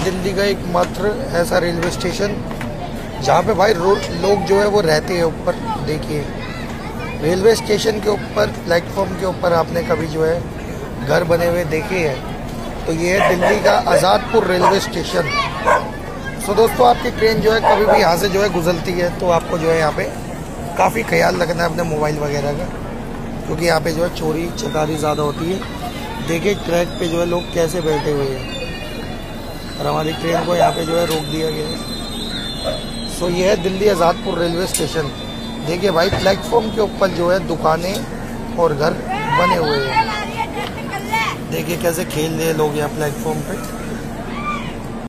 दिल्ली का एकमात्र ऐसा रेलवे स्टेशन जहाँ पे भाई लोग जो है वो रहते हैं ऊपर। देखिए रेलवे स्टेशन के ऊपर, प्लेटफॉर्म के ऊपर आपने कभी जो है घर बने हुए देखे हैं? तो ये है दिल्ली का आज़ादपुर रेलवे स्टेशन। सो दोस्तों, आपकी ट्रेन जो है कभी भी यहाँ से जो है गुजरती है तो आपको जो है यहाँ पे काफ़ी ख्याल रखना है अपने मोबाइल वगैरह का, क्योंकि यहाँ पे जो है चोरी चकारी ज़्यादा होती है। देखिए ट्रैक पे जो है लोग कैसे बैठे हुए हैं और हमारी ट्रेन को यहाँ पे जो है रोक दिया गया है। सो ये है दिल्ली आज़ादपुर रेलवे स्टेशन। देखिए भाई प्लेटफॉर्म के ऊपर जो है दुकानें और घर बने हुए हैं। देखिए कैसे खेल रहे हैं लोग यहाँ प्लेटफॉर्म पे।